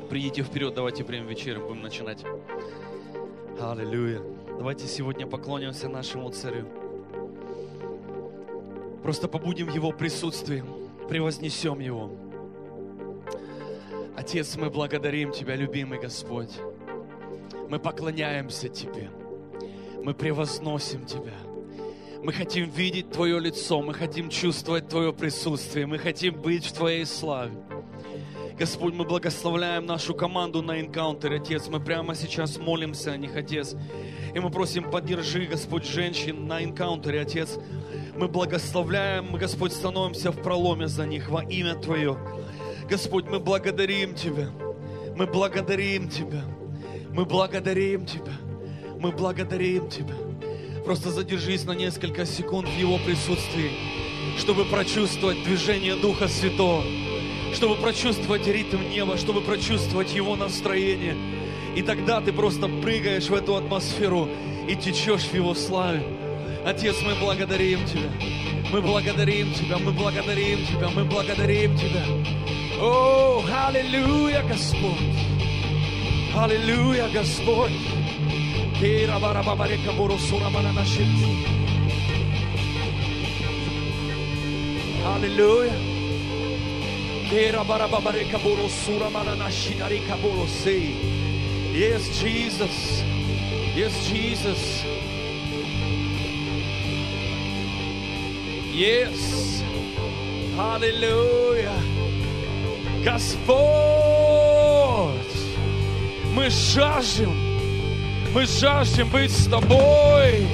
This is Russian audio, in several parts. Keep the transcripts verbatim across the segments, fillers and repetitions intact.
Придите вперед, давайте примем вечерю, будем начинать. Аллилуйя. Давайте сегодня поклонимся нашему Царю. Просто побудем в Его присутствии, превознесем Его. Отец, мы благодарим Тебя, любимый Господь. Мы поклоняемся Тебе. Мы превозносим Тебя. Мы хотим видеть Твое лицо, мы хотим чувствовать Твое присутствие, мы хотим быть в Твоей славе. Господь, мы благословляем нашу команду на Encounter, Отец. Мы прямо сейчас молимся о них, Отец. И мы просим, поддержи, Господь, женщин на Encounter, Отец. Мы благословляем, мы, Господь, становимся в проломе за них во имя Твое. Господь, мы благодарим Тебя. Мы благодарим Тебя. Мы благодарим Тебя. Мы благодарим Тебя. Просто задержись на несколько секунд в Его присутствии, чтобы прочувствовать движение Духа Святого, чтобы прочувствовать ритм неба, чтобы прочувствовать Его настроение. И тогда ты просто прыгаешь в эту атмосферу и течешь в Его славе. Отец, мы благодарим Тебя. Мы благодарим Тебя, мы благодарим Тебя, мы благодарим Тебя. О, аллилуйя, Господь. Аллилуйя, Господь. Аллилуйя. Yes, Jesus. Yes, Jesus. Yes. Hallelujah. Господь, мы жаждем, мы жаждем быть с Тобой.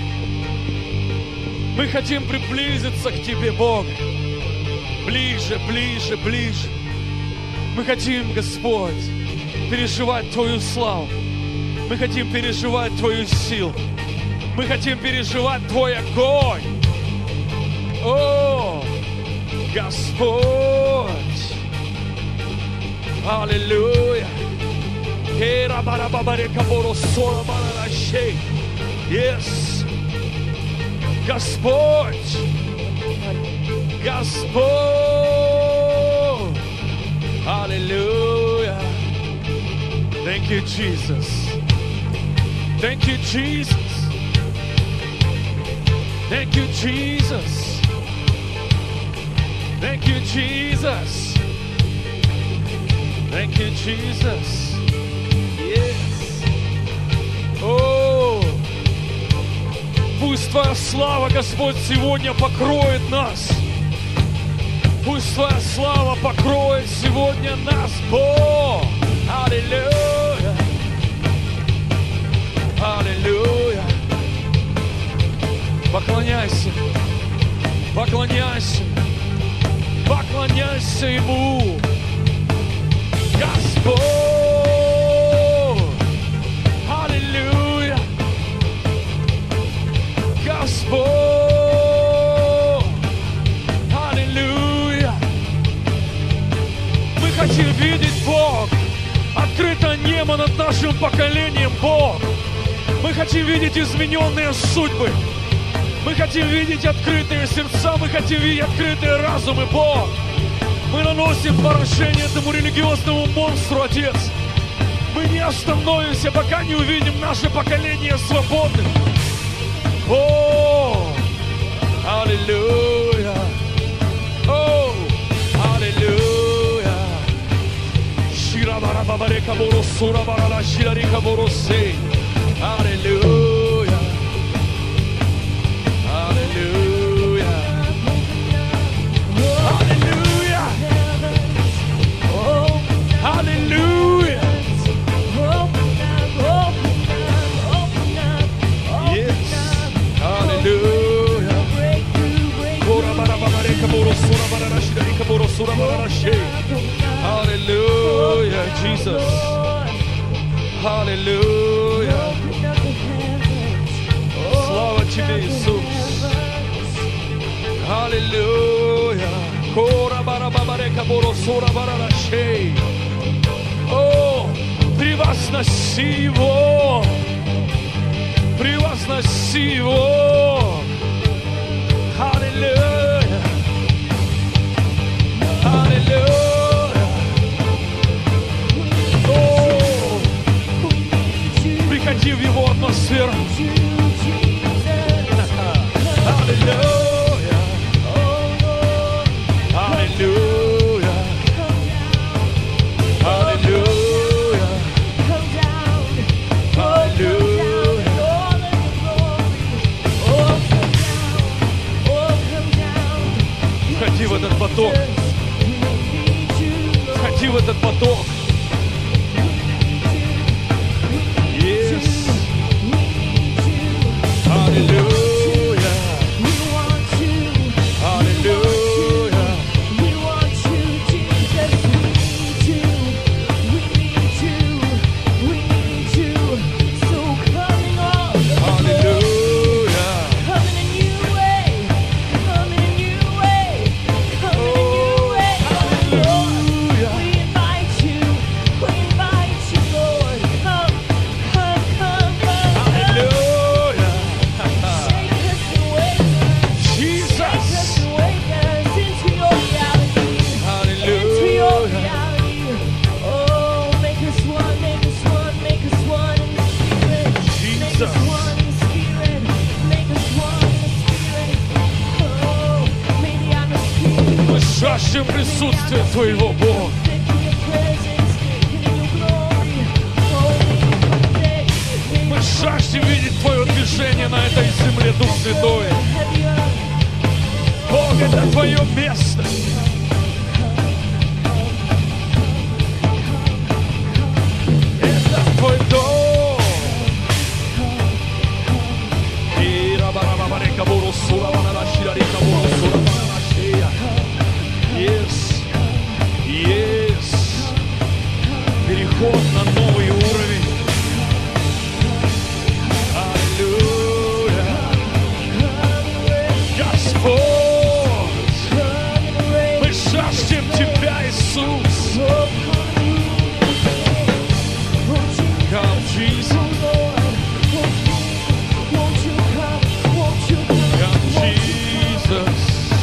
Мы хотим приблизиться к Тебе, Бог. Ближе, ближе, ближе. Мы хотим, Господь, переживать Твою славу. Мы хотим переживать Твою силу. Мы хотим переживать Твой огонь. О, Господь! Аллилуйя! Yes! Господь! Господь! Аллилуйя! Thank you, Jesus. Thank you, Jesus. Thank you, Jesus. Thank you, Jesus. Thank you, Jesus. Yes. Oh, пусть Твоя слава, Господь, сегодня покроет нас. Пусть Твоя слава покроет сегодня нас, Бог. Аллилуйя. Аллилуйя. Поклоняйся. Поклоняйся. Поклоняйся Ему. Господь. Аллилуйя. Господь. Аллилуйя. Мы хотим видеть, Бог, открыто небо над нашим поколением, Бог. Мы хотим видеть измененные судьбы. Мы хотим видеть открытые сердца. Мы хотим видеть открытые разумы, Бог. Мы наносим поражение этому религиозному монстру, Отец. Мы не остановимся, пока не увидим наше поколение свободным. О, аллилуйя. О, аллилуйя. Ширабарабабарека боросура барала ширарика боросей. Аллилуйя. Аллилуйя. Аллилуйя. Аллилуйя. Yes. Аллилуйя. Кора барабарека боросура барала ширарика боросура барала шей. Аллилуйя, Jesus. Аллилуйя. Слава Тебе, Иисус. Аллилуйя. Кора барабарека боросура барала шей. О, превозноси Его. Превозноси Его. Аллилуйя. Аллилуйя. в этот поток. Yes. Аллилуйя. Аллилуйя. Жаждем присутствия Твоего, Бог. Мы жаждем видеть Твое движение на этой земле, Дух Святой. Бог, это Твое место. Это Твой дом. Yes, yes. Переход на новый уровень. Аллилуйя. Господь, мы жаждем Тебя, Иисус. Come, Jesus. Come, Jesus.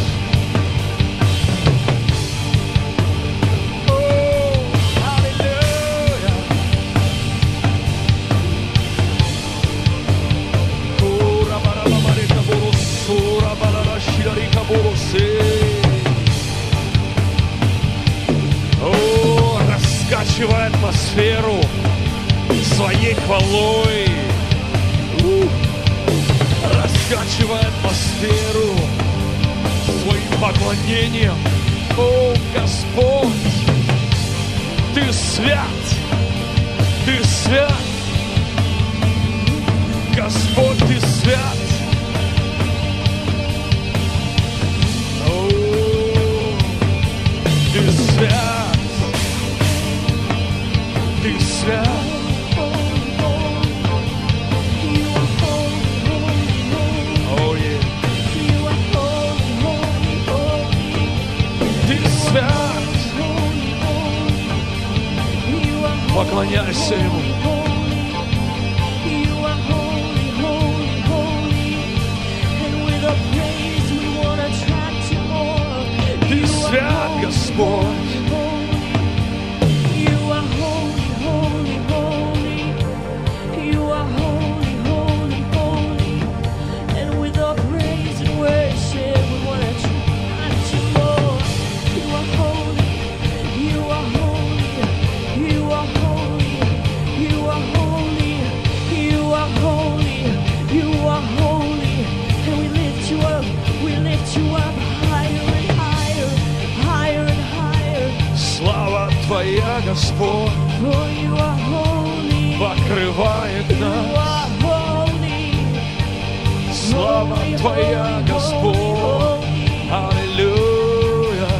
О, раскачивай атмосферу своей хвалой. Раскачивай атмосферу своим поклонением. О, Господь, Ты свят, Ты свят. Господь, Ты свят. Ты свят, Ты свят. Oh, yeah. Ты свят. Поклоняйся Ему. Ты свят, Господь. Твоя, Господь, покрывает нас. Слава Твоя, Господь, аллилуйя.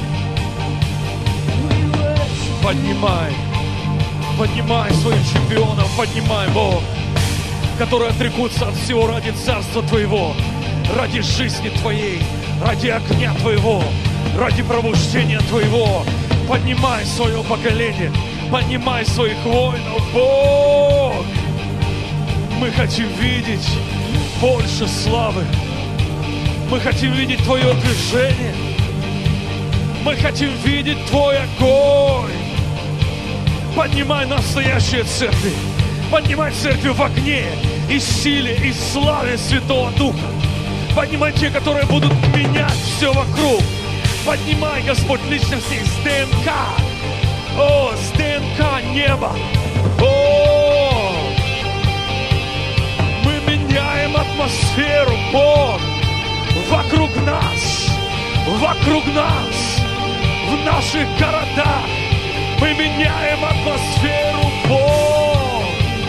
Поднимай, поднимай своих чемпионов, поднимай, Бог, которые отрекутся от всего ради Царства Твоего, ради жизни Твоей, ради огня Твоего, ради пробуждения Твоего. Поднимай свое поколение, поднимай своих воинов, Бог. Мы хотим видеть больше славы. Мы хотим видеть Твое движение. Мы хотим видеть Твой огонь. Поднимай настоящие церкви. Поднимай церкви в огне и силе, и славе Святого Духа. Поднимай те, которые будут менять все вокруг. Поднимай, Господь, личности с ДНК. О, с ДНК неба. О, мы меняем атмосферу, Бог, вокруг нас, вокруг нас, в наших городах, Мы меняем атмосферу, Бог.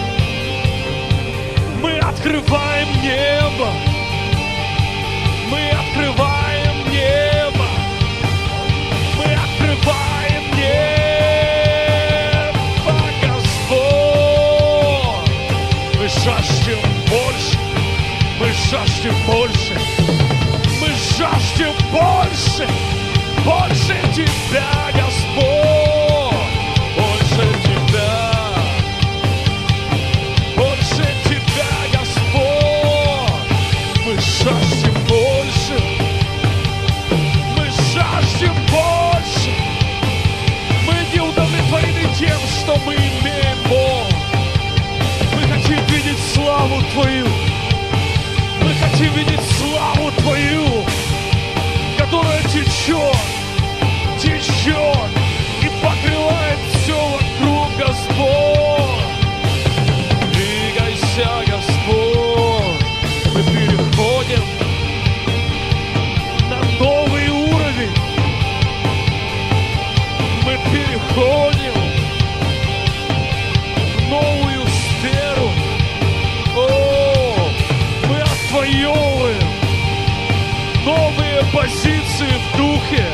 Мы открываем небо. Мы открываем небо. Мы открываем небо, Господь. Мы жаждем больше. Мы жаждем больше. Мы жаждем больше. Больше Тебя, Господь. Больше Тебя. Больше Тебя, Господь. Мы жаждем больше. Мы жаждем больше. Мы не удовлетворены тем, что мы имеем, Бог. Мы хотим видеть славу Твою. Мы хотим видеть славу Твою, которая течет, течет и покрывает все вокруг, Господь. Двигайся, Господь. Мы переходим на новый уровень. Мы переходим в новую сферу. О, мы отвоевываем новые позиции в духе.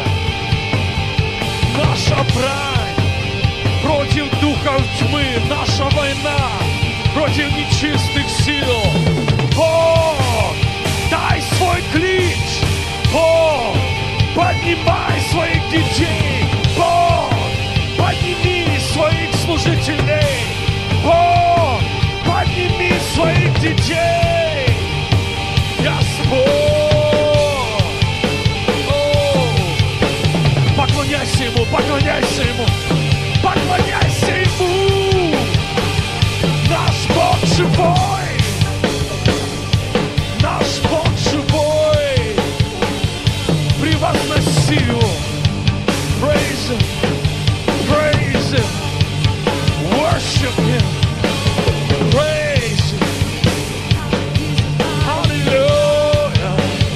Наша брань против духов тьмы, наша война против нечистых сил. Бог, дай свой клич. Бог, поднимай своих детей. Бог, подними своих служителей. Бог, подними своих детей. Господь. Поклоняйся Ему, поклоняйся Ему, поклоняйся Ему. Наш Бог живой, наш Бог живой. Превозноси Его. Praise Him, praise Him, worship Him, praise Him. Hallelujah.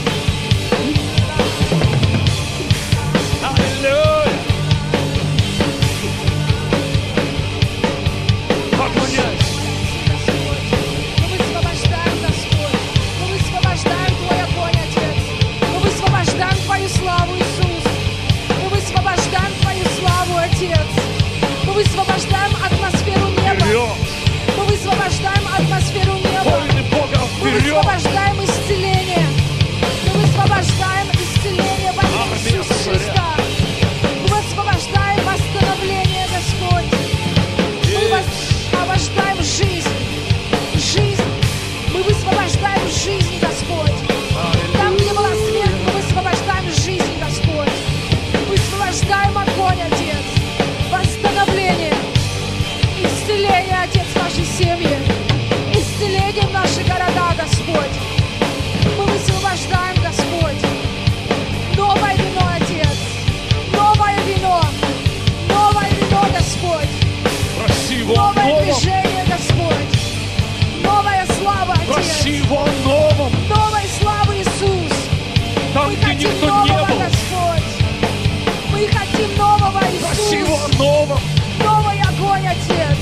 Hallelujah. Поклоняйся. Мы высвобождаем, Господь. Мы высвобождаем Твой огонь, Отец. Мы высвобождаем Твою славу, Иисус. Мы высвобождаем Твою славу, Отец. Мы высвобождаем атмосферу неба. Вперед. Мы высвобождаем атмосферу неба. Воины Бога, Мы вперед. высвобождаем исцеление. Мы высвобождаем исцеление во имя Армия Иисуса царя. Христа. Мы высвобождаем восстановление, Господь. Мы высвобождаем жизнь. Жизнь. Мы высвобождаем жизнь, Господь. Там, где была смерть, мы высвобождаем жизнь, Господь. Высвобождаем огонь, Отец. Восстановление. Исцеление, Отец, в нашей семье. Исцеление в наши города, Господь. Мы высвобождаем, Господь. Новое вино, Отец. Новое вино. Новое вино, Господь. Проси Его о Новое новом. движение, Господь. Новая слава, Проси Отец. Его о новом. Новой славы, Иисус. Там, Мы где хотим никто не нового, был. Господь. Мы хотим нового, Проси Его о Иисус. новом. Новый огонь, Отец.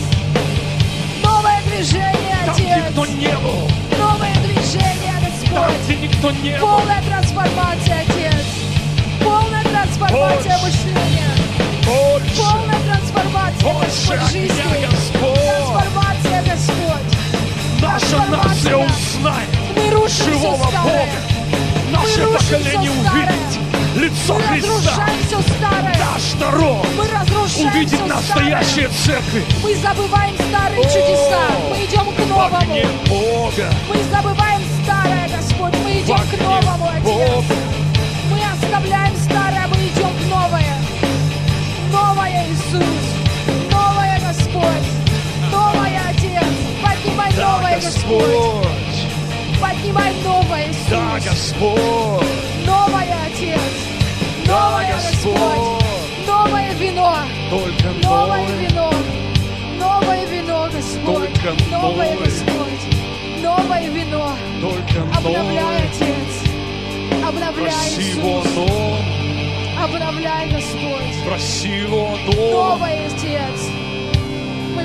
Новое движение, Там, где Отец. никто не был. Новое движение, Там, Господь. где никто не был. Полная трансформация, Отец. Полная трансформация Больше. мышления. Больше. Полная трансформация, Больше Господь, жизни. огня, Господь. Трансформация, Господь. Наша нация узнает Мы рушим живого все старое. Бога. Наше Мы рушим поколение все старое. увидит лицо Мы Христа. разрушаем все старое. Наш народ Мы разрушаем увидит все настоящие церкви. старое. Мы забываем старые О, чудеса. Мы идем к В новому. огне Бога. Мы забываем старое, Господь. Мы В идем к огне новому, Отец. Бога. Мы оставляем старое, мы идем к новое. Новое, Иисус. Новое, Господь. Новое, Отец. Поднимай Да, новое, Господь. Господь. Поднимай новое, Иисус. Да, Господь. Новое, Отец. Да, Новое, Господь. Господь. Новое вино. Только Новое новое. вино. Новое вино, Господь. Только Новое, новое. Господь. Новое вино. Только Обновляй, новое. Отец. Обновляй, Проси Его Иисус. о новом. Обновляй, Господь. Проси Его о новом. Новое, Отец.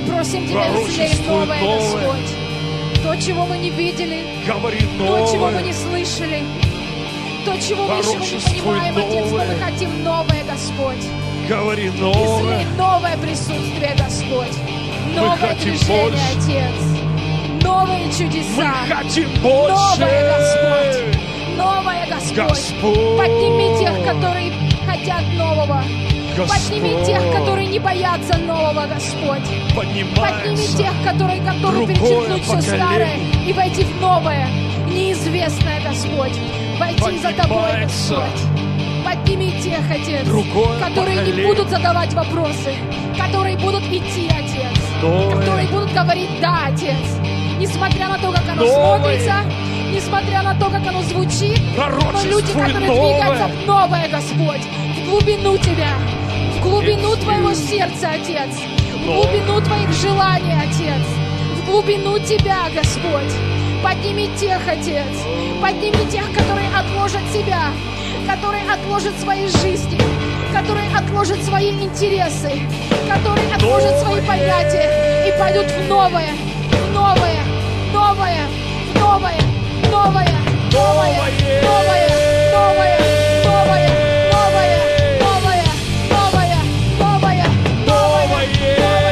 просим Тебя, излей Пророчествуй новое, новое. Господь. То, чего мы не видели, Говори то, чего мы новое. не слышали, то, чего мы еще не Пророчествуй понимаем, Отец, но мы новое. хотим новое, Господь. Говори Излей новое. новое присутствие, Господь. Новое хотим движение, больше. Отец. Новые Мы чудеса. хотим Новое, больше. Господь. Новое, Господь. Господь. Подними тех, которые хотят нового. Подними Господь. тех, которые не боятся нового, Господь. Подними Поднимается. тех, которые готовы другое перечеркнуть все поколение. старое и войти в новое, неизвестное, Господь. Войти за Тобой, Поднимается. Господь. Подними тех, Отец, Другое которые не поколение. будут задавать вопросы, которые будут идти, Отец, Новое. которые будут говорить «да», Отец. Несмотря на то, как оно Новое. смотрится, несмотря на то, как оно звучит, но Пророчествуй люди, которые новое. двигаются в новое, Господь, в глубину Тебя, в глубину Yes, Твоего yes. сердца, Отец, в Новое. глубину Твоих желаний, Отец, в глубину Тебя, Господь. Подними тех, Отец, подними тех, которые отложат себя, которые отложат свои жизни, которые отложат свои интересы, которые отложат свои понятия и пойдут в новое, в новое, новое, в новое, новое, новое, новое, новое, новое, новое, новое, новое, новое, новое,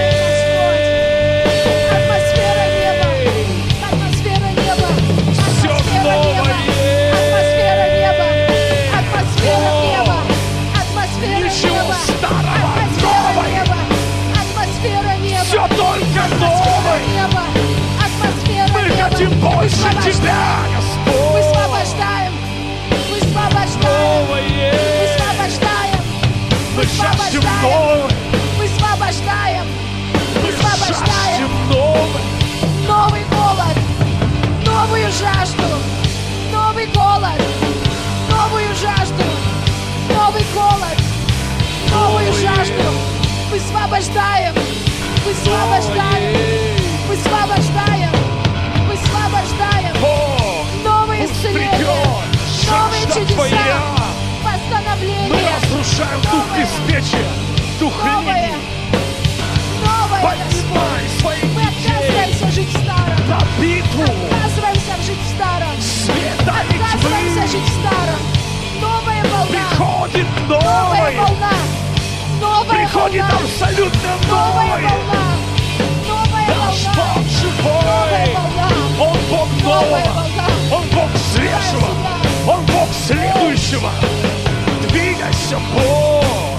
Господь. Атмосфера неба, атмосфера неба, Всё атмосфера неба, новое. атмосфера неба, атмосфера неба, атмосфера Ничего неба, старого, атмосфера новое. неба, атмосфера неба, Все только атмосфера новое. неба, атмосфера Мы неба. хотим больше Высвобождаем. Тебя, Господь. Высвобождаем, высвобождаем, Новое. высвобождаем, Мы жаждем высвобождаем, новое. высвобождаем, Мы высвобождаем. жаждем новое. Новый голод, новую жажду, новый голод, новую жажду, новый голод, новую Новое. жажду. Высвобождаем, высвобождаем, высвобождаем, высвобождаем. О, Новые пусть исцеления, придет новые жажда чудеса, Твоя. Мы восстановление, разрушаем дух Новое. беспечия, дух новое, лени. новое, Поднимай Господь. своих Мы детей отказываемся жить в старом. на битву Отказываемся жить в старом. света и Отказываемся тьмы. жить в старом. Новая волна. Приходит Новая новое. волна. Новая Приходит волна. абсолютно Новая новое. волна. Новая Наш волна. Бог Новая живой. волна. Он Бог Новая нового. волна. Он Бог свежего. Он Бог следующего. Двигайся, Бог.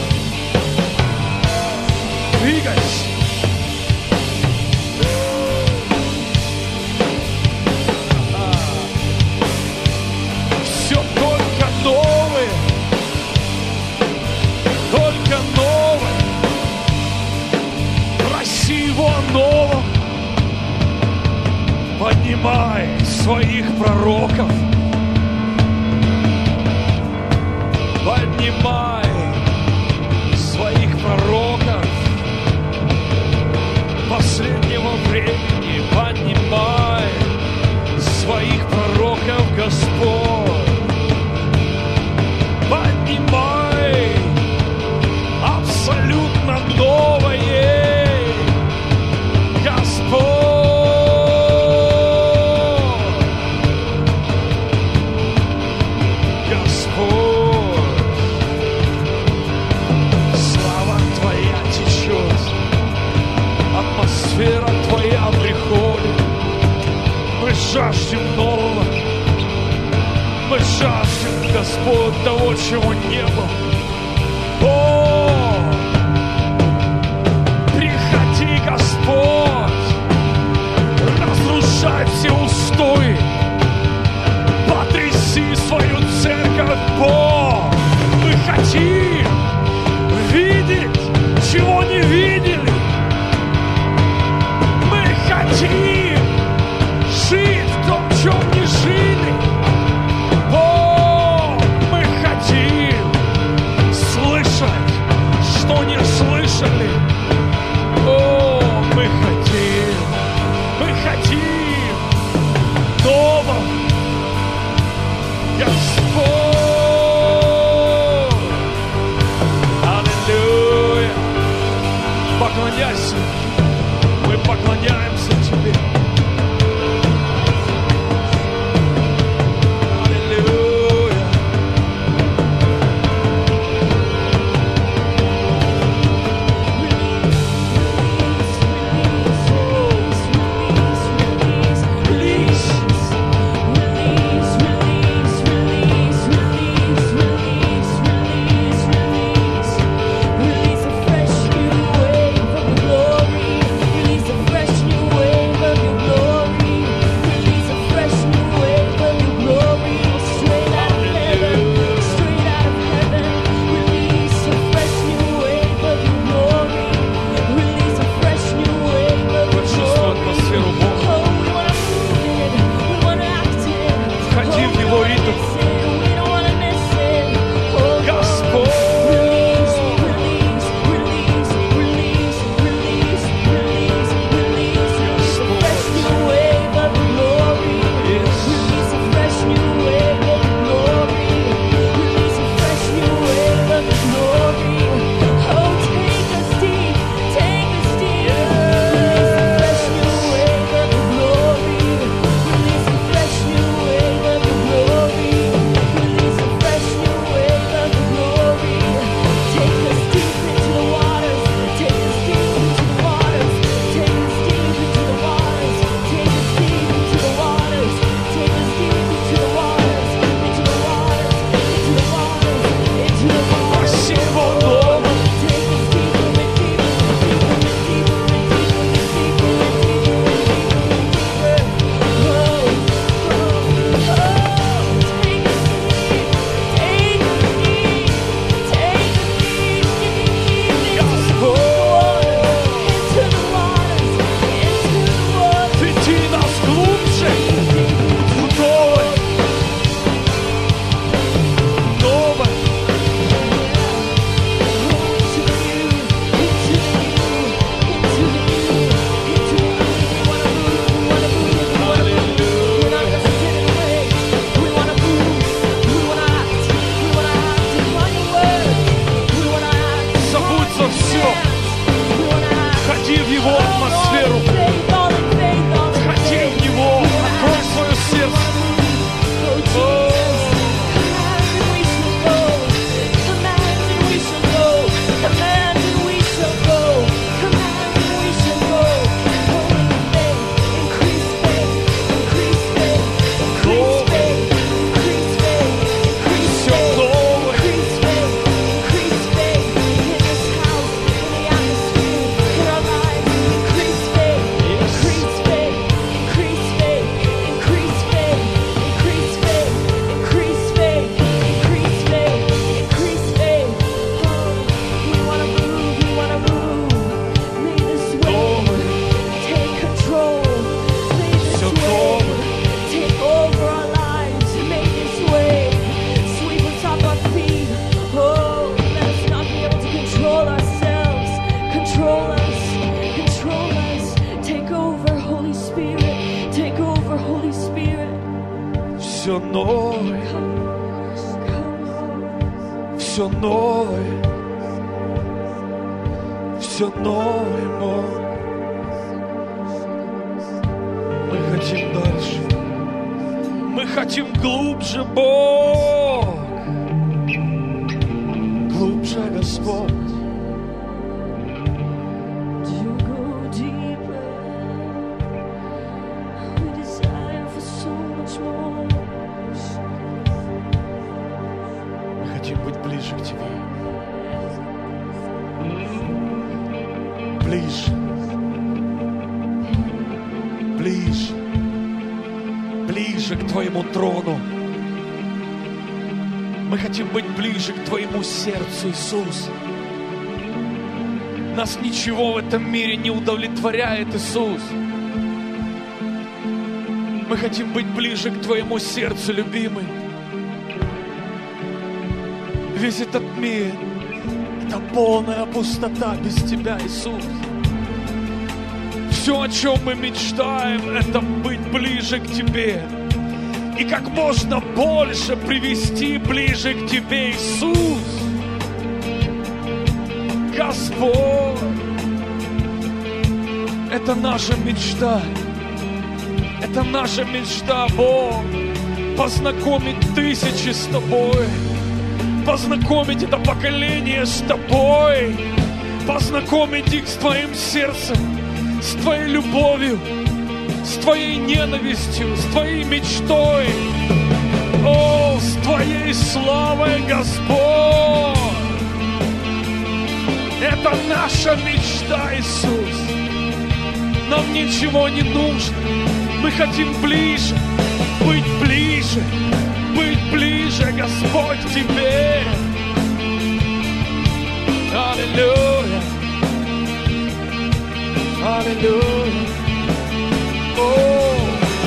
Двигайся. Все только новое. Только новое. Проси его о новом. Поднимай своих пророков. Поднимай своих пророков последнего времени. Поднимай своих пророков, Господь. Поднимай абсолютно новое, Господь. Господь, слава Твоя течет, атмосфера Твоя приходит. Мы жаждем нового, мы жаждем, Господь, того, чего не было. О, приходи, Господь, разрушай все устои, потряси свою церковь, Бог. Мы хотим видеть, чего не видели. Мы хотим жить в том, чем не жили. Бог, мы хотим слышать, что не слышали. О, мы хотим, мы хотим нового. Господь, аллилуйя, поклоняйся, Мы поклоняемся Тебе. Аллилуйя. Почувствуй атмосферу Бога. Входи в Его ритм. Господь. Спасибо, Бог. Веди нас глубже в новое, новое. Забудь за все. Входи в Его атмосферу. Входи в Него. Открой свое сердце. Все новое. Все новое. Take over our lives, make this way, sweep us off our feet. Oh, let us not be able to control ourselves. Control us, control us. Take over, Holy Spirit. Take over, Holy Spirit. Все новое. Все новое. Все новое, Бог. Мы хотим дальше. Мы хотим глубже, Бог. Глубже, Господь. To go deeper, we desire for so much more. Мы хотим быть ближе к Тебе. Ближе. Ближе. Ближе к Твоему трону. Мы хотим быть ближе к Твоему сердцу, Иисус. Нас ничего в этом мире не удовлетворяет, Иисус. Мы хотим быть ближе к Твоему сердцу, любимый. Весь этот мир — это полная пустота без Тебя, Иисус. Все, о чем мы мечтаем, это быть ближе к Тебе. И как можно больше привести ближе к Тебе, Иисус. Господь, Это наша мечта. Это наша мечта, Бог. Познакомить тысячи с Тобой. Познакомить это поколение с Тобой. Познакомить их с Твоим сердцем, с Твоей любовью, с Твоей ненавистью, с Твоей мечтой. О, с Твоей славой, Господь! Это наша мечта, Иисус. Нам ничего не нужно. Мы хотим ближе, быть ближе, быть ближе, Господь, к Тебе. Аллилуйя. Аллилуйя. О!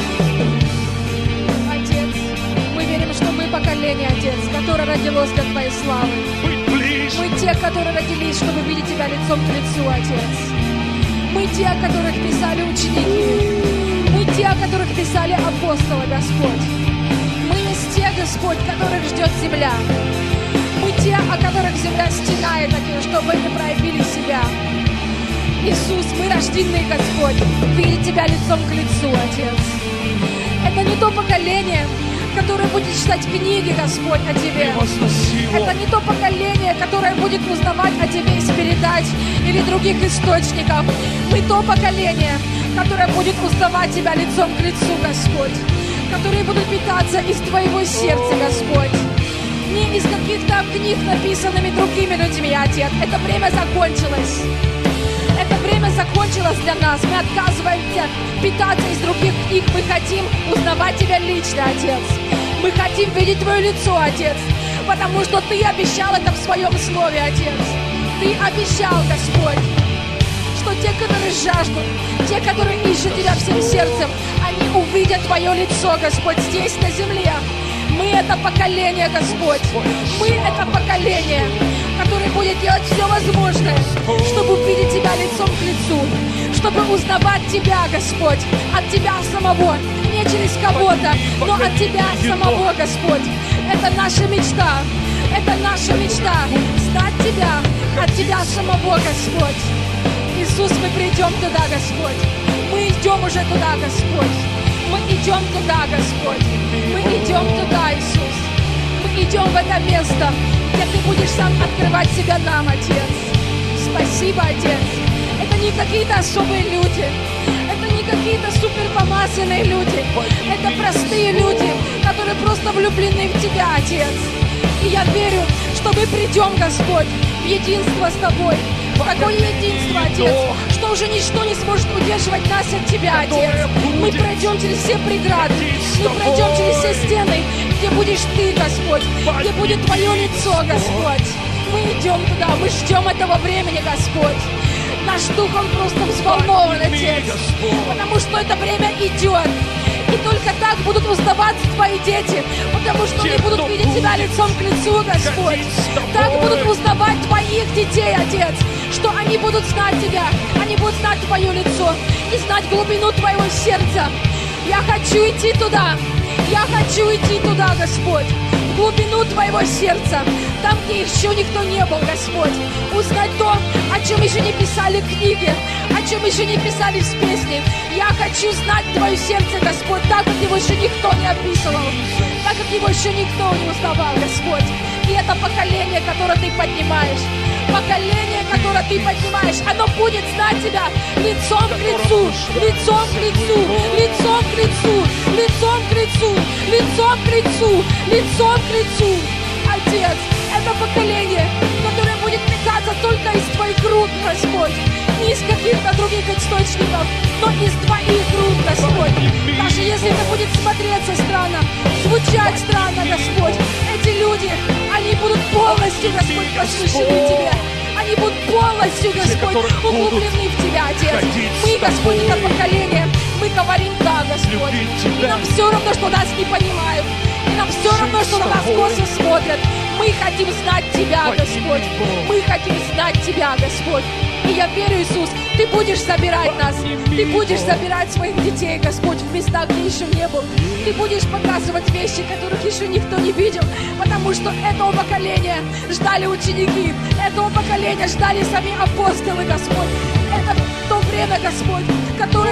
Отец, мы верим, что мы поколение, Отец, которое родилось для Твоей славы. Быть ближе. Мы те, которые родились, чтобы видеть Тебя лицом к лицу, Отец. Мы те, о которых писали ученики. Мы те, о которых писали апостолы, Господь. Мы из тех, Господь, которых ждет земля. Мы те, о которых земля стенает, Отец, чтобы они проявили себя. Иисус, мы рождены, Господь, видеть Тебя лицом к лицу, Отец. Это не то поколение, которое будет читать книги, Господь, о Тебе. Это не то поколение, которое будет узнавать о Тебе из передач или других источников. Мы то поколение, которое будет узнавать Тебя лицом к лицу, Господь. Которые будут питаться из Твоего сердца, Господь. Не из каких-то книг, написанными другими людьми, Отец. Это время закончилось. Это время закончилось для нас. Мы отказываемся питаться из других книг. Мы хотим узнавать Тебя лично, Отец. Мы хотим видеть Твое лицо, Отец. Потому что Ты обещал это в Своем Слове, Отец. Ты обещал, Господь, что те, которые жаждут, те, которые ищут Тебя всем сердцем, они увидят Твое лицо, Господь, здесь, на земле. Мы это поколение, Господь. Мы это поколение, которое будет делать все возможное, чтобы увидеть Тебя лицом к лицу, чтобы узнавать Тебя, Господь, от Тебя самого, не через кого-то, но от Тебя самого, Господь. Это наша мечта, это наша мечта, знать Тебя, от Тебя самого, Господь. Иисус, мы придем туда, Господь. Мы идем уже туда, Господь. Мы идем туда, Господь. Мы идем туда, Иисус. Мы идем в это место, где Ты будешь сам открывать себя нам, Отец. Спасибо, Отец. Это не какие-то особые люди. Это не какие-то суперпомазанные люди. Это простые люди, которые просто влюблены в Тебя, Отец. И я верю, что мы придем, Господь, в единство с Тобой. Такое единство, Отец, что уже ничто не сможет удерживать нас от Тебя, Отец. Мы пройдем через все преграды, мы пройдем через все стены, где будешь Ты, Господь, где будет Твое лицо, Господь. Мы идем туда, мы ждем этого времени, Господь. Наш дух, он просто взволнован, Отец, потому что это время идет. И только так будут узнаваться Твои дети, потому что они будут видеть Тебя лицом к лицу, Господь. Так будут узнавать Твоих детей, Отец, что они будут знать Тебя, они будут знать Твое лицо и знать глубину Твоего сердца. Я хочу идти туда, я хочу идти туда, Господь, в глубину Твоего сердца, там, где еще никто не был, Господь. Узнать то, о чем еще не писали книги, о чем еще не писали в песне. Я хочу знать Твое сердце, Господь, так, как его еще никто не описывал, так, как его еще никто не узнавал, Господь. И это поколение, которое Ты поднимаешь, поколение, которое Ты поднимаешь, оно будет знать Тебя лицом к лицу, лицом к лицу, лицом к лицу, лицом к лицу, лицом к лицу, лицом к лицу. Отец, это поколение, которое будет питаться только из Твоих рук, Господь, не из каких-то других источников, но из Твоих рук, Господь. Даже если это будет смотреться странно, звучать странно, Господь, эти люди, они будут полностью, Господь, посвящены Тебе. Они будут полностью, Господь, углублены в Тебя, Отец. Мы, Господь, как поколение, мы говорим «да», Господь. И нам все равно, что нас не понимают. И нам все равно, что на нас косо смотрят. Мы хотим знать Тебя, Господь. Мы хотим знать Тебя, Господь. И я верю, Иисус, Ты будешь собирать нас. Ты будешь собирать своих детей, Господь, в местах, где еще не был. Ты будешь показывать вещи, которых еще никто не видел. Потому что этого поколения ждали ученики. Этого поколения ждали сами апостолы, Господь. Это то время, Господь,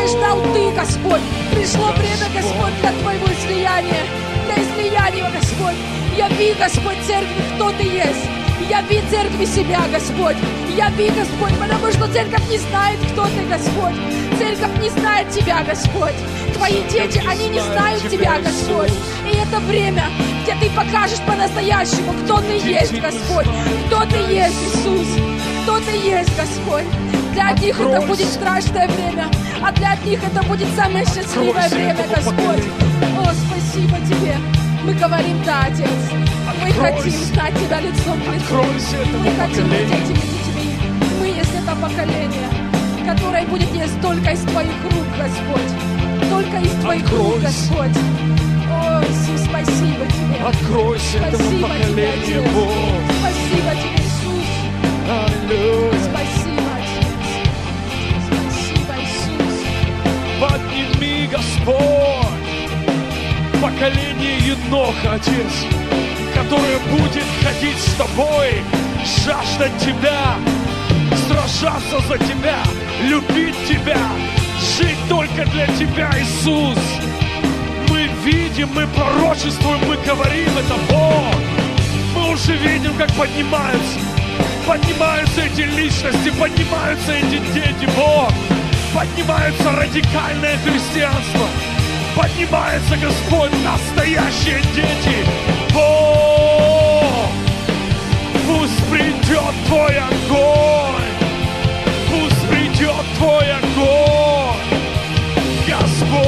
ждал Ты, Господь. Пришло время, Господь, для Твоего излияния, для излияния, Господь. Яви, Господь, церкви, кто Ты есть. Яви церкви себя, Господь. Яви, Господь, потому что церковь не знает, кто Ты, Господь. Церковь не знает Тебя, Господь. Твои дети, они не знают Тебя, Господь. И это время, где Ты покажешь по-настоящему, кто Ты есть, Господь. Кто Ты есть, Иисус. Кто Ты есть, Господь. Для одних это будет страшное время, а для одних это будет самое счастливое время, Господь. О, спасибо Тебе. Мы говорим, да, Отец. Мы хотим знать Тебя лицом к лицу. Мы хотим быть этими детьми. Мы есть это поколение, которое будет есть только из Твоих рук, Господь. Только из Твоих рук, Господь. О, Иисус, спасибо Тебе. Откройся этому поколению, Бог. Спасибо Тебе, Иисус. Аллилуйя. Спасибо, Отец. Спасибо, Иисус. Подними, Господь, поколение Еноха, Отец, которое будет ходить с Тобой, жаждать Тебя, сражаться за Тебя, любить Тебя, жить только для Тебя, Иисус. Мы видим, мы пророчествуем, мы говорим это, Бог. Мы уже видим, как поднимаются, поднимаются эти личности, поднимаются эти дети, Бог. Поднимается радикальное христианство. Поднимается, Господь, настоящие дети. Бог, пусть придет Твой огонь. Пусть придет Твой огонь. Господь,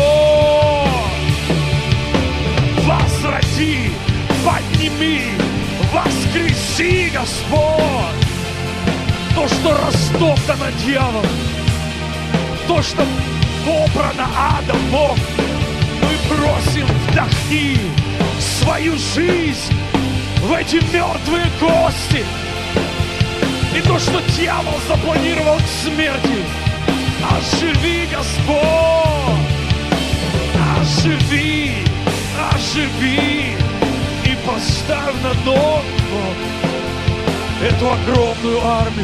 возроди, подними, воскреси, Господь. То, что растоптано дьяволом, то, что попрано адом, Бог, мы просим, вдохни свою жизнь в эти мертвые кости. И то, что дьявол запланировал к смерти, оживи, Господь, оживи, оживи и поставь на ноги, Бог, эту огромную армию,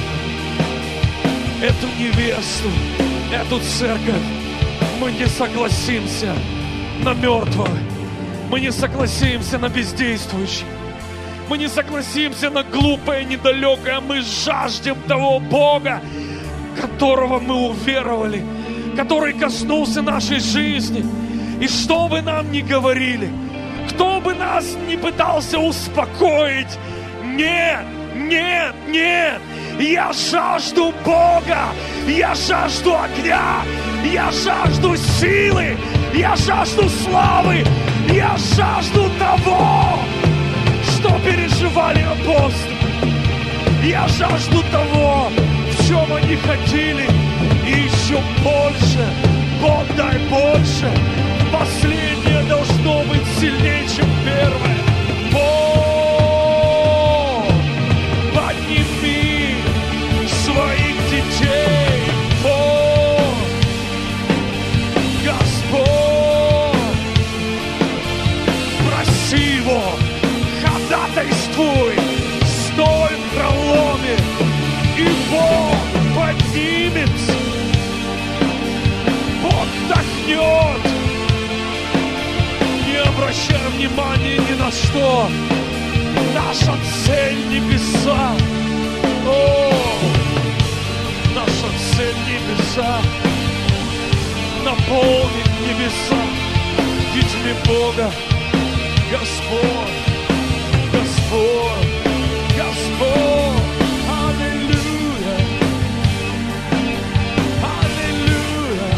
эту невесту, эту церковь. Мы не согласимся на мертвого. Мы не согласимся на бездействующих. Мы не согласимся на глупое, недалекое. Мы жаждем того Бога, которого мы уверовали, который коснулся нашей жизни. И что бы нам ни говорили, кто бы нас ни пытался успокоить, нет, нет, нет. Я жажду Бога, я жажду огня, я жажду силы, я жажду славы, я жажду того, что переживали апостолы. Я жажду того, в чем они ходили, и еще больше. Бог, дай больше. Последнее должно быть сильнее, чем первое. Бог, подними своих детей, Бог, Господь, проси Его, ходатайствуй, стой в проломе, и Бог поднимется, Бог вдохнет, не обращая внимания ни на что. Наша цель небеса. О, наша цель небеса. Наполнить небеса детьми Бога. Господь, Господь, Господь. Аллилуйя. Аллилуйя.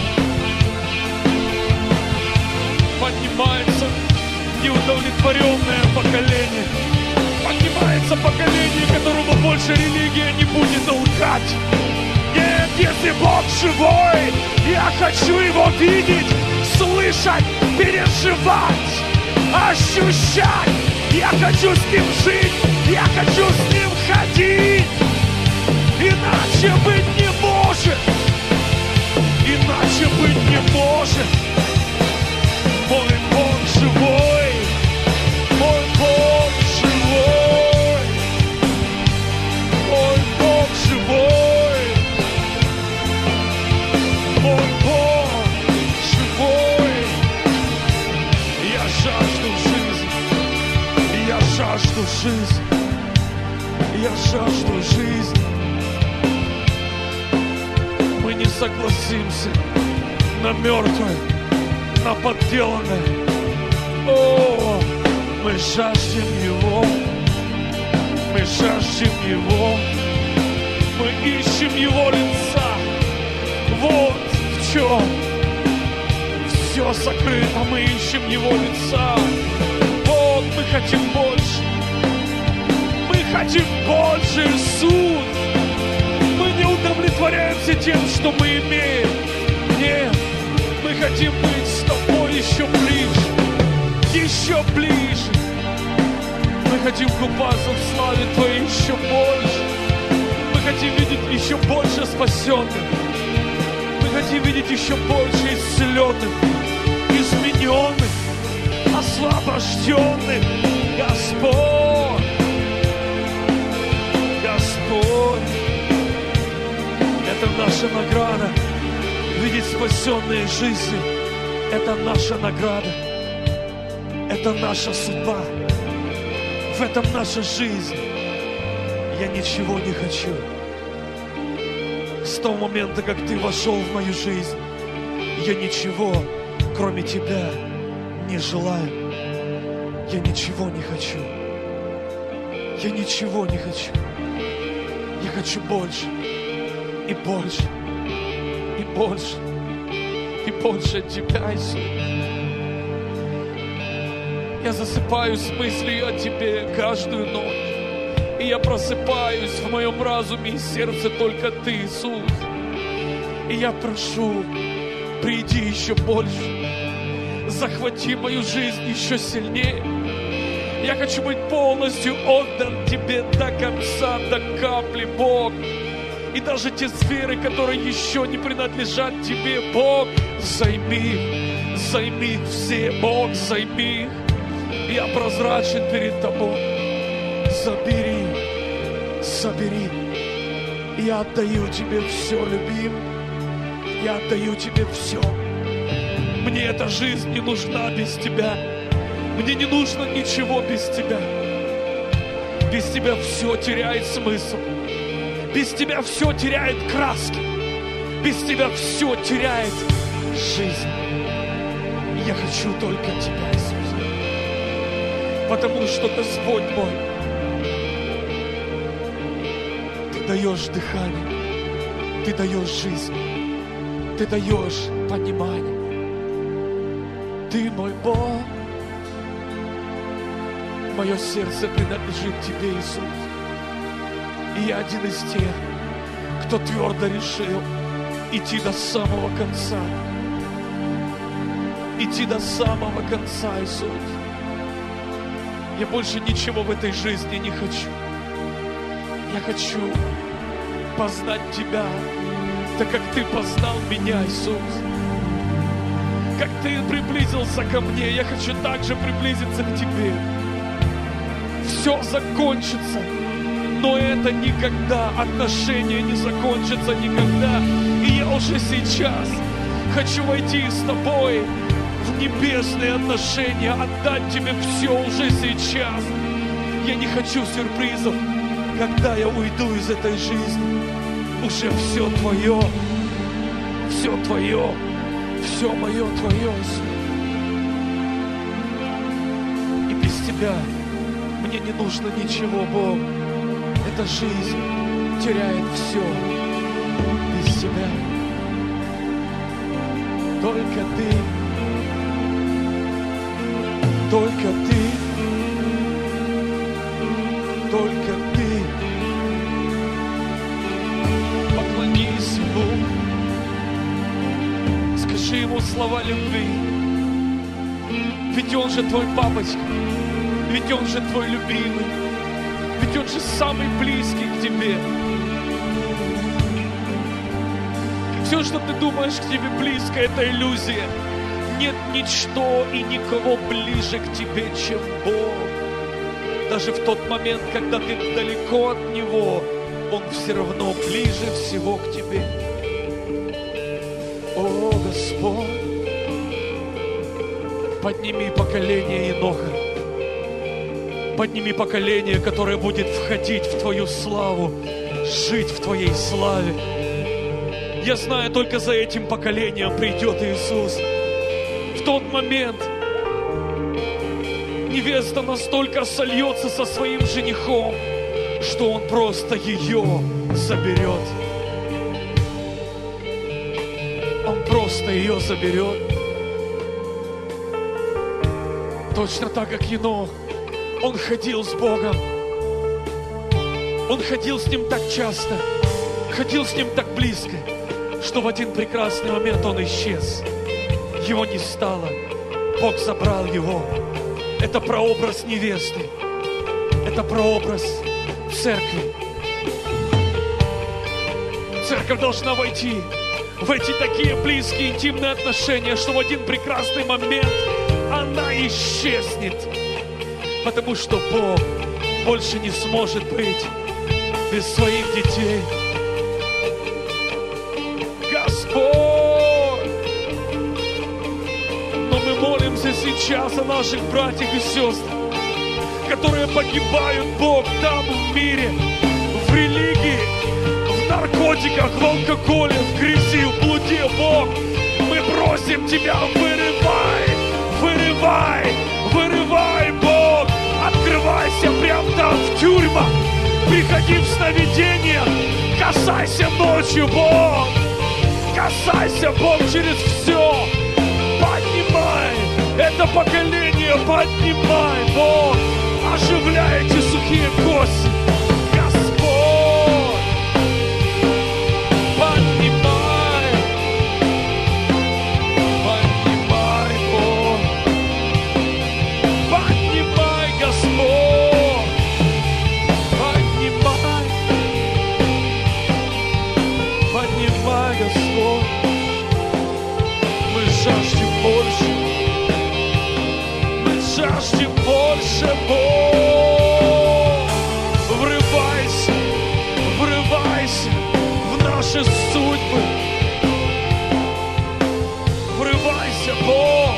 Поднимается неудовлетворенное поколение. Поднимается поколение, которому больше религия не будет толкать. Нет, если Бог живой, я хочу Его видеть, слышать, переживать, ощущать. Я хочу с Ним жить, я хочу с Ним ходить. Иначе быть не может. Иначе быть не может. Мой Бог живой, мой Бог живой, мой Бог живой, мой Бог жизнь. Я жажду жизни. Мы не согласимся на мертвое, на подделанное. О, мы жаждем Его. Мы жаждем Его. Мы ищем Его лица. Вот в чем все сокрыто. Мы ищем Его лица. Вот мы хотим больше. Мы хотим больше, Иисус. Мы не удовлетворяемся тем, что мы имеем. Нет, мы хотим быть с Тобой еще ближе. Еще ближе. Мы хотим купаться в славе Твоей еще больше. Мы хотим видеть еще больше спасенных. Мы хотим видеть еще больше исцеленных, измененных, освобожденных. Господь, Господь, это наша награда. Видеть спасенные жизни — это наша награда. Это наша судьба. В этом наша жизнь. Я ничего не хочу. С того момента, как Ты вошел в мою жизнь, я ничего, кроме Тебя, не желаю. Я ничего не хочу. Я ничего не хочу. Я хочу больше. И больше. И больше. И больше от Тебя, Иисус. Я засыпаю с мыслью о Тебе каждую ночь. И я просыпаюсь в моем разуме и сердце только Ты, Иисус. И я прошу, приди еще больше. Захвати мою жизнь еще сильнее. Я хочу быть полностью отдан Тебе до конца, до капли, Бог. И даже те сферы, которые еще не принадлежат Тебе, Бог, займи их, займи их все, Бог, займи их. Я прозрачен перед Тобой. Забери, забери. Я отдаю Тебе все, любимый. Я отдаю Тебе все. Мне эта жизнь не нужна без Тебя. Мне не нужно ничего без Тебя. Без Тебя все теряет смысл. Без Тебя все теряет краски. Без Тебя все теряет жизнь. Я хочу только Тебя, Иисус. Потому что, Господь мой, Ты даешь дыхание, Ты даешь жизнь, Ты даешь понимание. Ты мой Бог. Мое сердце принадлежит Тебе, Иисус. И я один из тех, кто твердо решил идти до самого конца. Идти до самого конца, Иисус. Я больше ничего в этой жизни не хочу. Я хочу познать Тебя, так как Ты познал меня, Иисус. Как Ты приблизился ко мне, я хочу также приблизиться к Тебе. Все закончится, но это никогда, отношения не закончатся никогда. И я уже сейчас хочу войти с Тобой в небесные отношения, отдать Тебе все уже сейчас. Я не хочу сюрпризов, когда я уйду из этой жизни. Уже все Твое, все Твое, все мое Твое. И без Тебя мне не нужно ничего, Бог. Эта жизнь теряет все без Тебя. Только Ты, только Ты, только Ты. Поклонись Ему, скажи Ему слова любви. Ведь Он же твой папочка, ведь Он же твой любимый, ведь Он же самый близкий к тебе. Все, что ты думаешь к тебе близко, это иллюзия. Нет ничто и никого ближе к тебе, чем Бог. Даже в тот момент, когда ты далеко от Него, Он все равно ближе всего к тебе. О, Господь, подними поколение Еноха, Подними поколение, которое будет входить в Твою славу, жить в Твоей славе. Я знаю, только за этим поколением придет Иисус. В тот момент невеста настолько сольется со своим женихом, что он просто ее заберет. Он просто ее заберет. Точно так, как Енох. Он ходил с Богом. Он ходил с Ним так часто, ходил с Ним так близко, что в один прекрасный момент он исчез. Его не стало. Бог забрал его. Это прообраз невесты. Это прообраз церкви. Церковь должна войти в эти такие близкие, интимные отношения, что в один прекрасный момент она исчезнет. Потому что Бог больше не сможет быть без своих детей. Господь! Но мы молимся сейчас о наших братьях и сестрах, которые погибают, Бог, там в мире, в религии, в наркотиках, в алкоголе, в грязи, в блуде, Бог. Мы просим Тебя, вырывай, вырывай, вырывай, Бог. Открывайся прямо там, в тюрьмах. Приходи в сновидение. Касайся ночью, Бог. Касайся, Бог, через все. Поднимай это поколение, поднимай, Бог. Оживляй эти сухие кости. Господь, поднимай. Поднимай, Бог. Поднимай, Господь. Поднимай. Поднимай, Господь. Мы жаждем больше. Мы жаждем больше, Бог. Врывайся, врывайся в наши судьбы. Врывайся, Бог.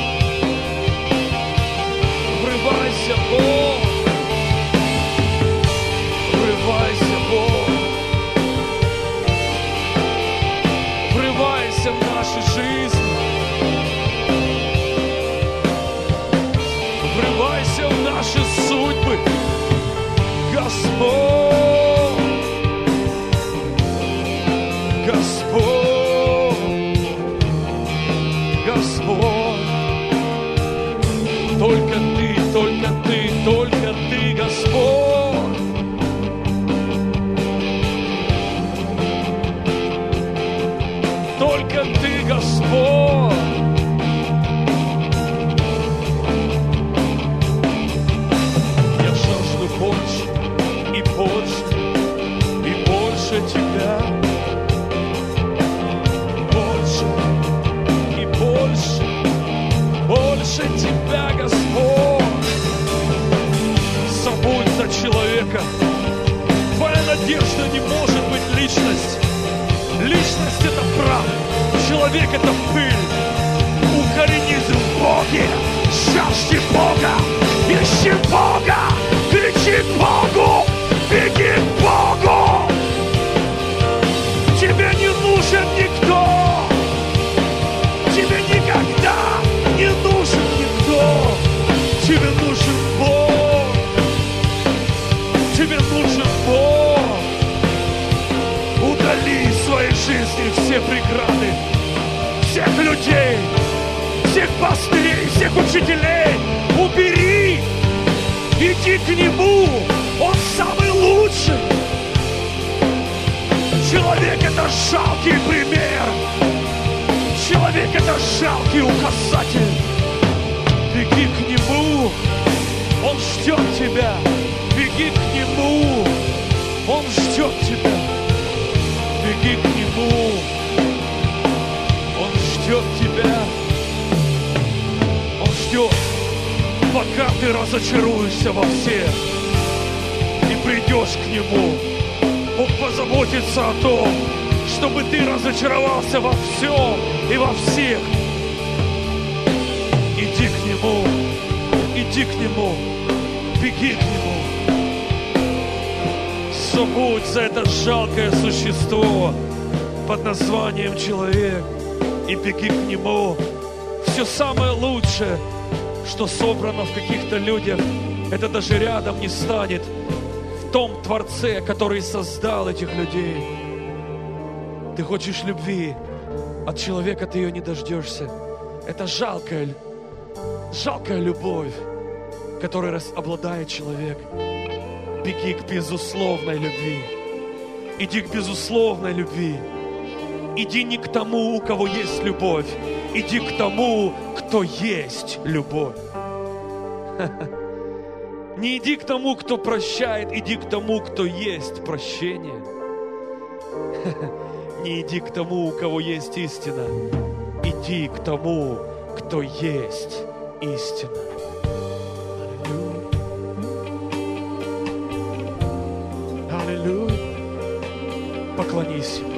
Врывайся, Бог. Врывайся, Бог. Врывайся в наши жизни. Врывайся в наши судьбы, Господь, Господь, Господь. Только Ты, только Ты, только Ты, Господь. Только Ты, Господь. Больше и больше, и больше Тебя. Больше и больше, больше Тебя, Господь. Забудь за человека. Твоя надежда не может быть личность. Личность — это прах, человек — это пыль. Укоренись в Боге, жажди Бога, ищи Бога. Кричи к Богу, беги к Богу. Тебе не нужен никто. Тебе никогда не нужен никто. Тебе нужен Бог. Тебе нужен Бог. Удали из своей жизни все преграды, всех людей, всех пастырей, всех учителей. Убери. Иди к Нему, Он самый лучший. Человек — это жалкий пример. Человек — это жалкий указатель. Беги к Нему, Он ждет тебя. Беги к Нему, Он ждет тебя. Беги к Нему, Он ждет тебя. Он ждет, пока ты разочаруешься во всех и придешь к Нему. Бог позаботится о том, чтобы ты разочаровался во всем и во всех. Иди к Нему, иди к Нему, беги к Нему. Забудь за это жалкое существо под названием человек и беги к Нему. Все самое лучшее, что собрано в каких-то людях, это даже рядом не станет в том Творце, который создал этих людей. Ты хочешь любви, от человека ты ее не дождешься. Это жалкая, жалкая любовь, которой раз обладает человек. Беги к безусловной любви. Иди к безусловной любви. Иди не к тому, у кого есть любовь. Иди к тому, кто есть любовь. Не иди к тому, кто прощает, иди к тому, кто есть прощение. Не иди к тому, у кого есть истина. Иди к тому, кто есть истина. Аллилуйя. Поклонись Ему.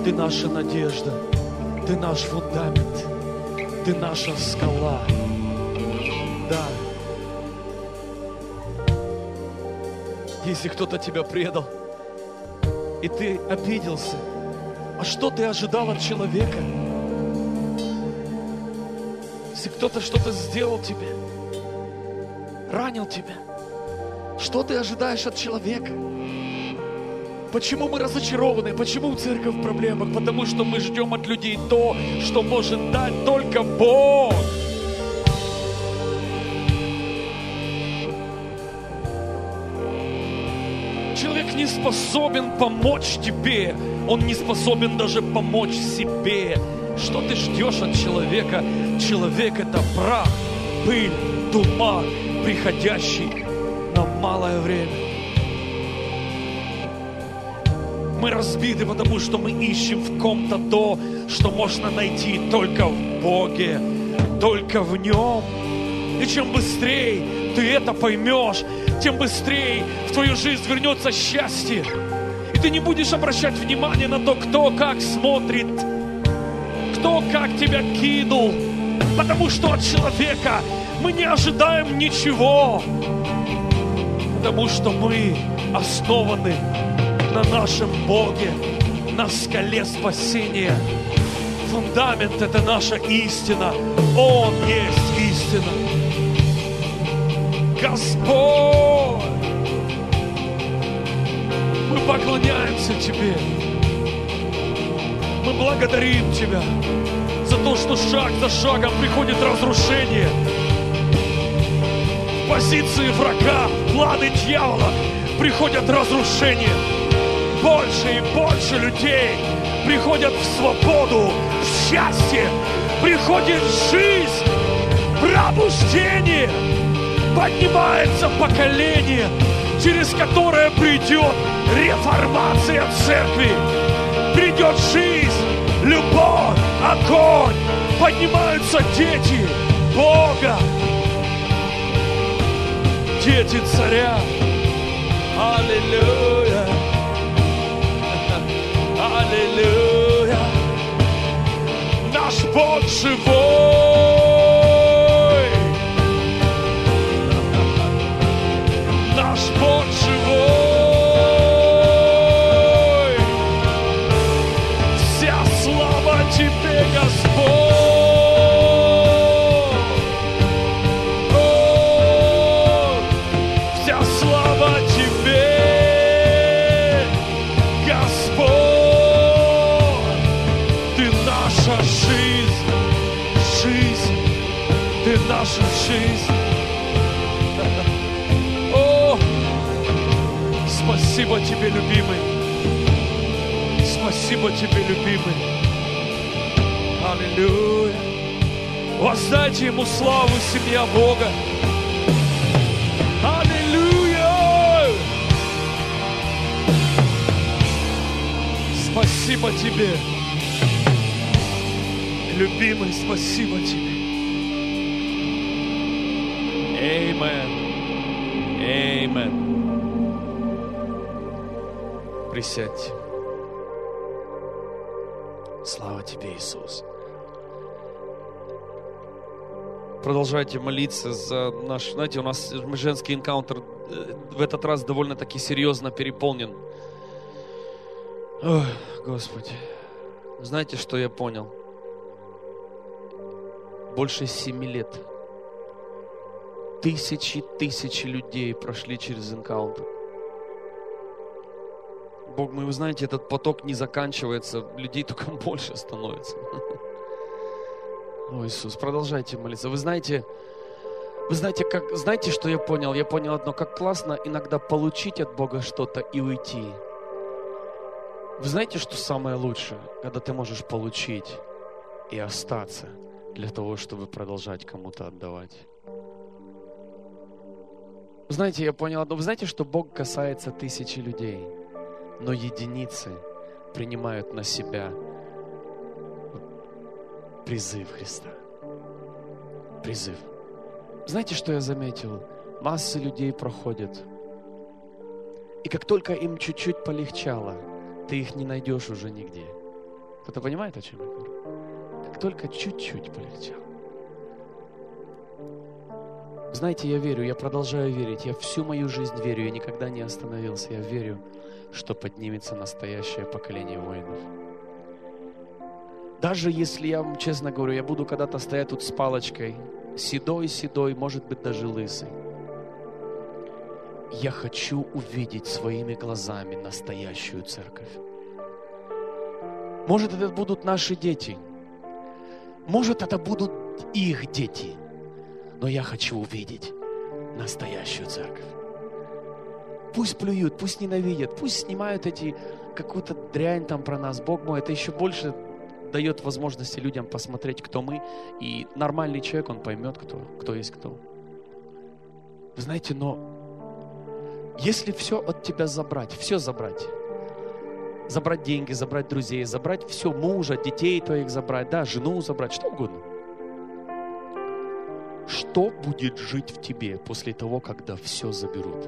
Ты наша надежда, Ты наш фундамент, Ты наша скала. Да. Если кто-то тебя предал, и ты обиделся, а что ты ожидал от человека? Если кто-то что-то сделал тебе, ранил тебя, что ты ожидаешь от человека? Почему мы разочарованы? Почему церковь в проблемах? Потому что мы ждем от людей то, что может дать только Бог. Человек не способен помочь тебе. Он не способен даже помочь себе. Что ты ждешь от человека? Человек — это прах, пыль, туман, приходящий на малое время. Мы разбиты, потому что мы ищем в ком-то то, что можно найти только в Боге, только в Нем. И чем быстрее ты это поймешь, тем быстрее в твою жизнь вернется счастье. И ты не будешь обращать внимание на то, кто как смотрит, кто как тебя кинул. Потому что от человека мы не ожидаем ничего. Потому что мы основаны на нашем Боге, на скале спасения. Фундамент — это наша истина. Он есть истина. Господь, мы поклоняемся Тебе. Мы благодарим Тебя за то, что шаг за шагом приходит разрушение. В позиции врага, планы дьявола приходят разрушение. Больше и больше людей приходят в свободу, в счастье, приходит жизнь, пробуждение. Поднимается поколение, через которое придет реформация церкви. Придет жизнь, любовь, огонь. Поднимаются дети Бога, дети царя. Аллилуйя. Аллилуйя. Наш Бог живой. Наш Бог живой. Вся слава Тебе, Господь. О, вся слава Тебе, Господь. Ты наша жизнь, жизнь. Ты наша жизнь. Спасибо Тебе, любимый. Спасибо Тебе, любимый. Аллилуйя. Воздайте Ему славу, семья Бога. Аллилуйя. Спасибо Тебе, любимый, спасибо Тебе. Аминь. Аминь. Присядьте. Слава Тебе, Иисус. Продолжайте молиться за наш... Знаете, у нас женский энкаунтер в этот раз довольно-таки серьезно переполнен. Ох, Господи. Знаете, что я понял? Больше семи лет. Тысячи, тысячи людей прошли через энкаунтер. Бог мой, вы знаете, этот поток не заканчивается, людей только больше становится. О, Иисус, продолжайте молиться. Вы знаете, вы знаете, как, знаете, что я понял? Я понял одно, как классно иногда получить от Бога что-то и уйти. Вы знаете, что самое лучшее? Когда ты можешь получить и остаться для того, чтобы продолжать кому-то отдавать. Вы знаете, я понял одно. Вы знаете, что Бог касается тысячи людей, но единицы принимают на себя призыв Христа. Призыв. Знаете, что я заметил? Массы людей проходят. И как только им чуть-чуть полегчало, ты их не найдешь уже нигде. Кто-то понимает, о чем я говорю? Как только чуть-чуть полегчало. Знаете, я верю, я продолжаю верить. Я всю мою жизнь верю, я никогда не остановился. Я верю, что поднимется настоящее поколение воинов. Даже если я вам честно говорю, я буду когда-то стоять тут с палочкой, седой-седой, может быть, даже лысый. Я хочу увидеть своими глазами настоящую церковь. Может, это будут наши дети. Может, это будут их дети. Но я хочу увидеть настоящую церковь. Пусть плюют, пусть ненавидят, пусть снимают эти какую-то дрянь там про нас. Бог мой, это еще больше дает возможности людям посмотреть, кто мы. И нормальный человек, он поймет, кто, кто есть кто. Вы знаете, но если все от тебя забрать, все забрать, забрать деньги, забрать друзей, забрать все, мужа, детей твоих забрать, да, жену забрать, что угодно. Что будет жить в тебе после того, когда все заберут?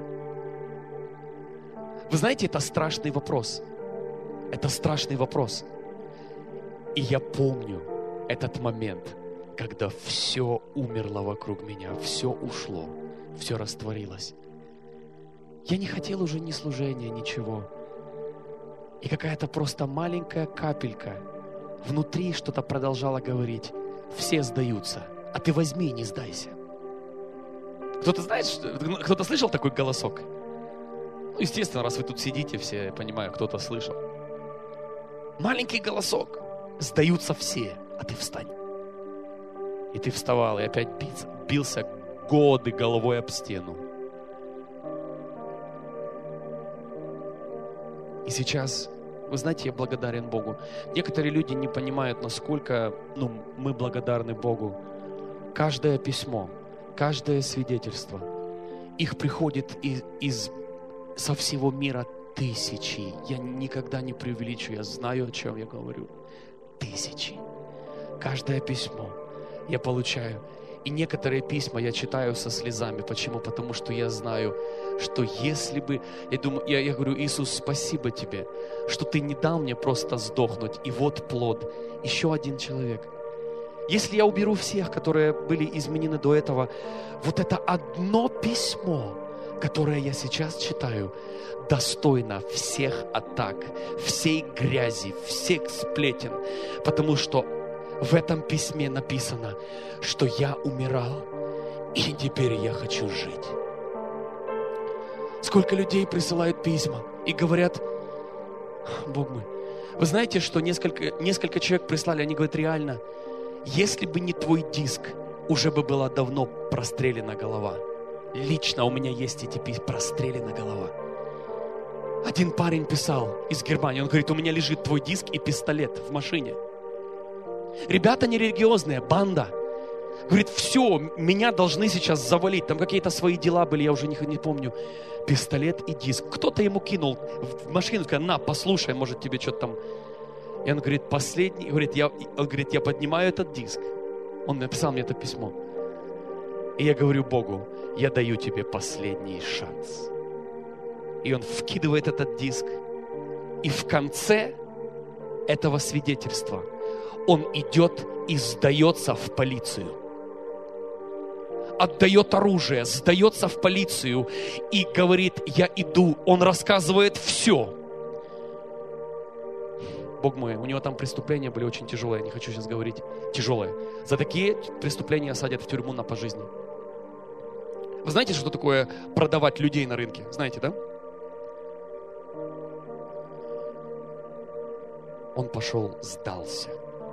Вы знаете, это страшный вопрос. Это страшный вопрос. И я помню этот момент, когда все умерло вокруг меня, все ушло, все растворилось. Я не хотел уже ни служения, ничего. И какая-то просто маленькая капелька внутри что-то продолжала говорить. Все сдаются, а ты возьми и не сдайся. Кто-то знает, что... кто-то слышал такой голосок? Ну, естественно, раз вы тут сидите, все, я понимаю, кто-то слышал. Маленький голосок. Сдаются все, а ты встань. И ты вставал, и опять бился, бился годы головой об стену. И сейчас, вы знаете, я благодарен Богу. Некоторые люди не понимают, насколько ну, мы благодарны Богу. Каждое письмо, каждое свидетельство, их приходит из, из, со всего мира тысячи. Я никогда не преувеличу, я знаю, о чем я говорю. Тысячи. Каждое письмо я получаю. И некоторые письма я читаю со слезами. Почему? Потому что я знаю, что если бы... Я, думаю, я, я говорю, Иисус, спасибо Тебе, что Ты не дал мне просто сдохнуть. И вот плод. Еще один человек. Если я уберу всех, которые были изменены до этого, вот это одно письмо, которое я сейчас читаю, достойно всех атак, всей грязи, всех сплетен. Потому что в этом письме написано, что я умирал, и теперь я хочу жить. Сколько людей присылают письма и говорят, Бог мой, вы знаете, что несколько, несколько человек прислали, они говорят, реально, если бы не твой диск, уже бы была давно прострелена голова. Лично у меня есть эти письма, прострелена голова. Один парень писал из Германии, он говорит, у меня лежит твой диск и пистолет в машине. Ребята нерелигиозные, банда. Говорит, все, меня должны сейчас завалить. Там какие-то свои дела были, я уже не, не помню. Пистолет и диск. Кто-то ему кинул в машину, сказал, на, послушай, может тебе что-то там. И он говорит, последний, говорит, я, он говорит, я поднимаю этот диск. Он написал мне это письмо. И я говорю Богу, я даю тебе последний шанс. И он вкидывает этот диск. И в конце этого свидетельства он идет и сдается в полицию. Отдает оружие, сдается в полицию и говорит, я иду. Он рассказывает все. Бог мой, у него там преступления были очень тяжелые, я не хочу сейчас говорить тяжелые. За такие преступления садят в тюрьму на пожизненно. Вы знаете, что такое продавать людей на рынке? Знаете, да? Он пошел, сдался.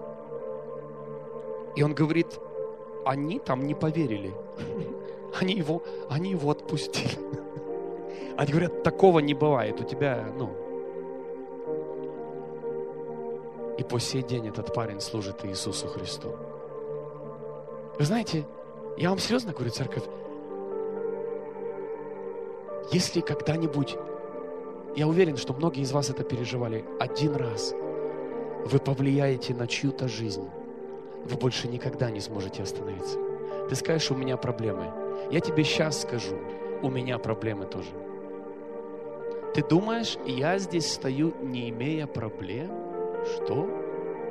И он говорит, они там не поверили. Они его, они его отпустили. Они говорят, такого не бывает. У тебя, ну... И по сей день этот парень служит Иисусу Христу. Вы знаете, я вам серьезно говорю, церковь, если когда-нибудь, я уверен, что многие из вас это переживали, один раз вы повлияете на чью-то жизнь, вы больше никогда не сможете остановиться. Ты скажешь, у меня проблемы. Я тебе сейчас скажу, у меня проблемы тоже. Ты думаешь, я здесь стою, не имея проблем? Что?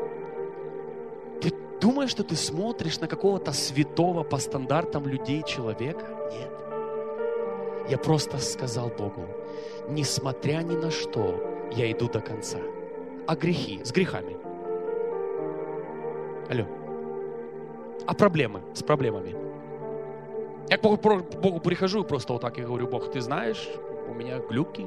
думаешь, что ты смотришь на какого-то святого по стандартам людей человека? Нет. Я просто сказал Богу, несмотря ни на что, я иду до конца. А грехи? С грехами. Алло. А проблемы? С проблемами. Я к Богу, Богу прихожу и просто вот так и говорю: Бог, ты знаешь, у меня глюки.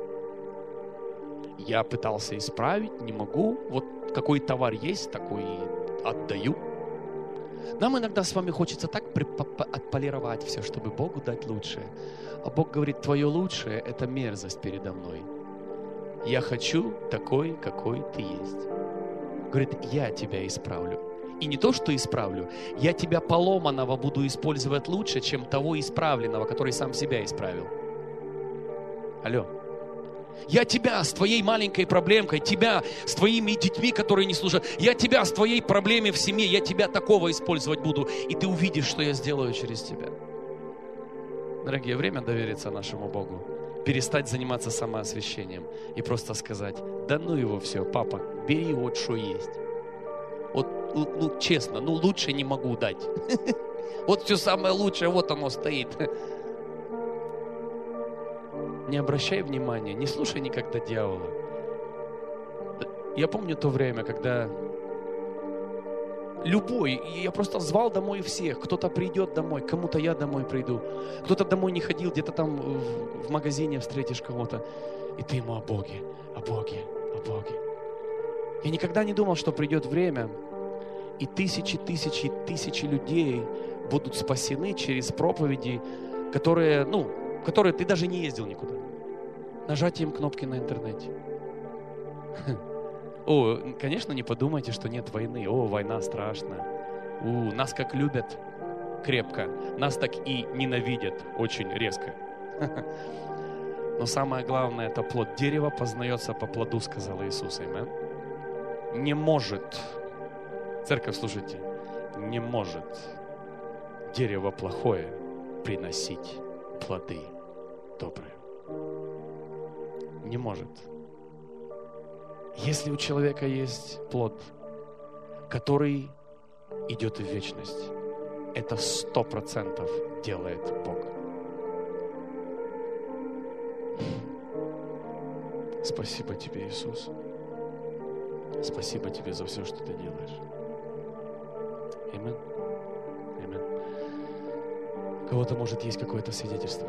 Я пытался исправить, не могу. Вот какой товар есть, такой и отдаю. Нам иногда с вами хочется так отполировать все, чтобы Богу дать лучшее. А Бог говорит, твое лучшее – это мерзость передо мной. Я хочу такой, какой ты есть. Говорит, я тебя исправлю. И не то, что исправлю, я тебя поломанного буду использовать лучше, чем того исправленного, который сам себя исправил. Алло. Я тебя с твоей маленькой проблемкой, тебя с твоими детьми, которые не служат, я тебя с твоей проблемой в семье, я тебя такого использовать буду, и ты увидишь, что я сделаю через тебя. Дорогие, время довериться нашему Богу, перестать заниматься самоосвящением и просто сказать, да ну его все, папа, бери вот что есть. Вот, ну честно, ну лучше не могу дать. Вот все самое лучшее, вот оно стоит. Не обращай внимания, не слушай никогда дьявола. Я помню то время, когда любой, я просто звал домой всех. Кто-то придет домой, кому-то я домой приду. Кто-то домой не ходил, где-то там в, в магазине встретишь кого-то. И ты ему о Боге, о Боге, о Боге. Я никогда не думал, что придет время, и тысячи, тысячи, тысячи людей будут спасены через проповеди, которые, ну, в которые ты даже не ездил никуда. Нажатием кнопки на интернете. О, конечно, не подумайте, что нет войны. О, война страшная. У, нас как любят крепко, нас так и ненавидят очень резко. Но самое главное, это плод дерева познается по плоду, сказал Иисус. Аминь. Не может, церковь, слушайте, не может дерево плохое приносить плоды добрые. Не может. Если у человека есть плод, который идет в вечность, это сто процентов делает Бог. Спасибо тебе, Иисус. Спасибо тебе за все, что ты делаешь. Аминь. Аминь. У кого-то, может, есть какое-то свидетельство.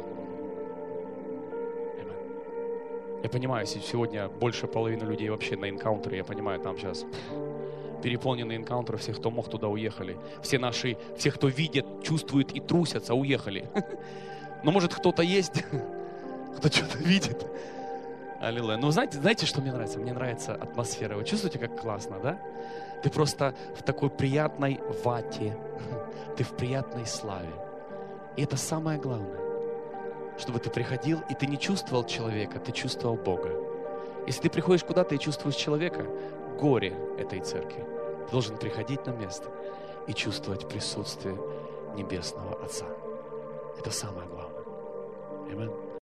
Я понимаю, сегодня больше половины людей вообще на энкаунтере, я понимаю, там сейчас переполненный энкаунтер, все, кто мог, туда уехали. Все наши, все, кто видит, чувствует и трусятся, уехали. Но может кто-то есть, кто что-то видит. Аллилуйя. Ну знаете, знаете, что мне нравится? Мне нравится атмосфера. Вы чувствуете, как классно, да? Ты просто в такой приятной вате, ты в приятной славе. И это самое главное. Чтобы ты приходил, и ты не чувствовал человека, ты чувствовал Бога. Если ты приходишь куда-то и чувствуешь человека, горе этой церкви. Ты должен приходить на место и чувствовать присутствие Небесного Отца. Это самое главное. Аминь.